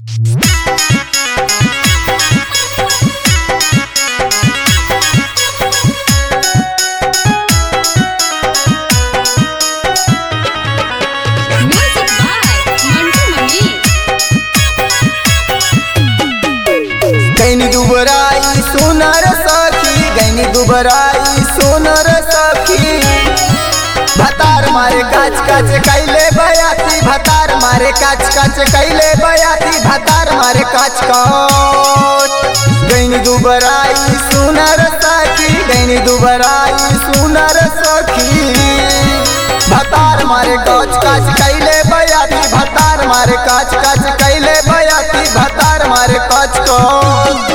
गैनी दुबराई सोनर सखी, गैनी दुबराई सोनर सखी। भतार मारे काच काच कैले बयाती, भतार मारे काच काच कैले बयाती, भतार मारे काच काच। गैनी दुबराई सोनर सखी, गैनी दुबराई सोनर सखी। भतार मारे काच काच कैले बयाती, भतार मारे काच काच कैले बयाती, भतार मारे काच काच।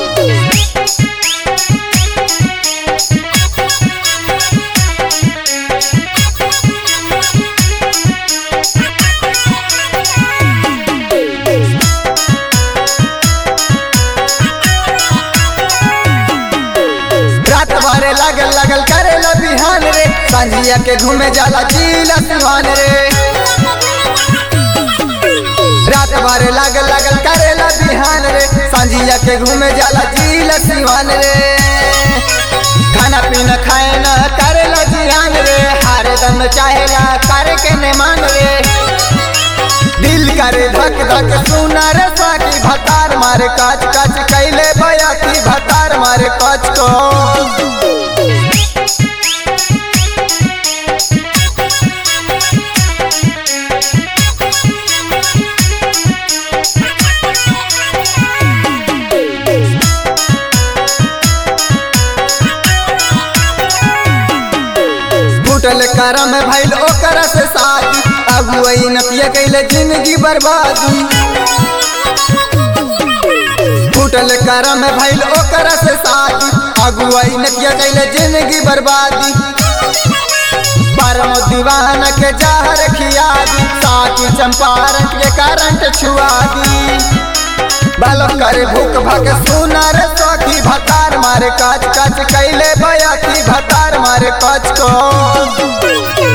लगल लगल करे ला बिहान रे, सांझिया के घूमे जाला जिला सिवान रे। रात भर लगल लगल करे ला बिहान रे, सांझिया के घूमे जाला जिला सिवान रे। खाना पीना खाए ना करे ला जियान रे, हर दम चाहेला करे के ने मान रे। दिल करे धक धक सुना रे साकी, भतार मारे काच काच कैले बयाती, भतार मारे काच काच। टूटल करम भइल ओकर से शादी, अगुवई नतिया कैले जिंदगी बर्बादी। टूटल करम भइल ओकर से शादी, अगुवई नतिया कैले जिंदगी बर्बादी। परम दीवाना के जहर खिया दी, साकी चंपारण के करंट छुआ दी। बालो करे भूख भग सुना रे सखी, भतार मारे काच काच कैले बयाती, भतार मारे काच काच।